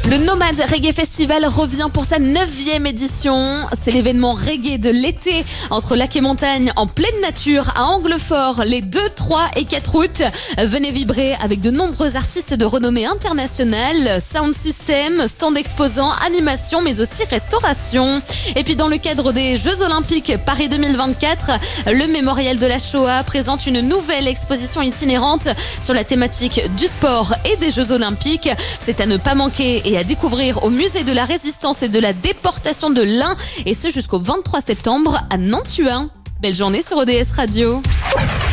Le Nomade Reggae Festival revient pour sa 9e édition. C'est l'événement reggae de l'été entre lac et montagne en pleine nature à Anglefort les 2, 3 et 4 août. Venez vibrer avec de nombreux artistes de renommée internationale, sound system, stand exposant, animation mais aussi restauration. Et puis dans le cadre des Jeux Olympiques Paris 2024, le Mémorial de la Shoah présente une nouvelle exposition itinérante sur la thématique du sport et des Jeux Olympiques. C'est à ne pas manquer et à découvrir au musée de la Résistance et de la déportation de l'Ain, et ce jusqu'au 23 septembre à Nantuin. Belle journée sur ODS Radio.